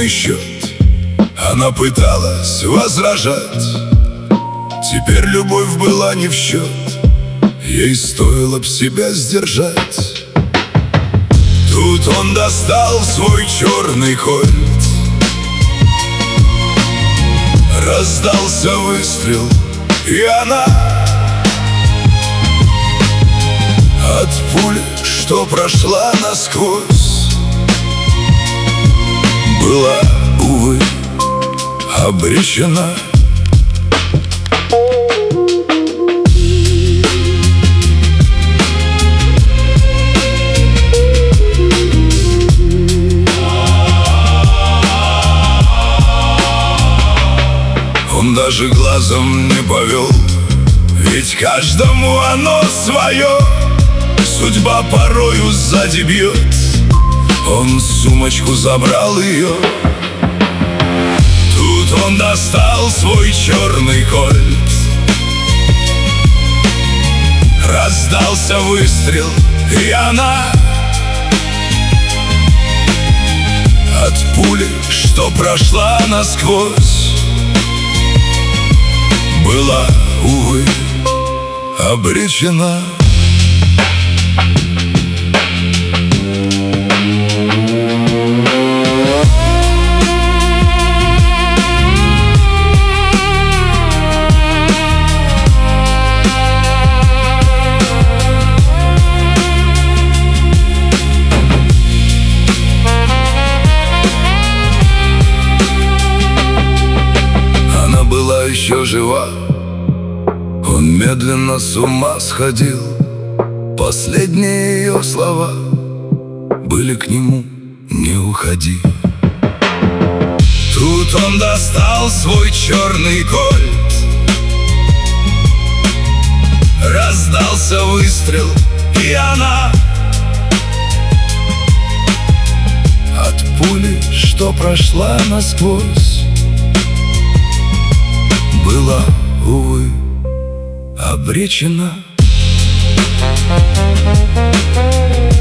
неровный счет. Она пыталась возражать, теперь любовь была не в счет. Ей стоило б себя сдержать. Тут он достал свой черный кольт. Раздался выстрел, и она от пули, что прошла насквозь, была, увы, обречена. Он даже глазом не повел, ведь каждому оно свое. Судьба порою сзади бьет. Он сумочку забрал ее. Тут он достал свой черный кольт. Раздался выстрел, и она от пули, что прошла насквозь, была, увы, обречена. Она была еще жива. Он медленно с ума сходил. Последние ее слова были к нему: не уходи. Тут он достал свой черный кольт. Раздался выстрел, и она от пули, что прошла насквозь, была, увы, обречена.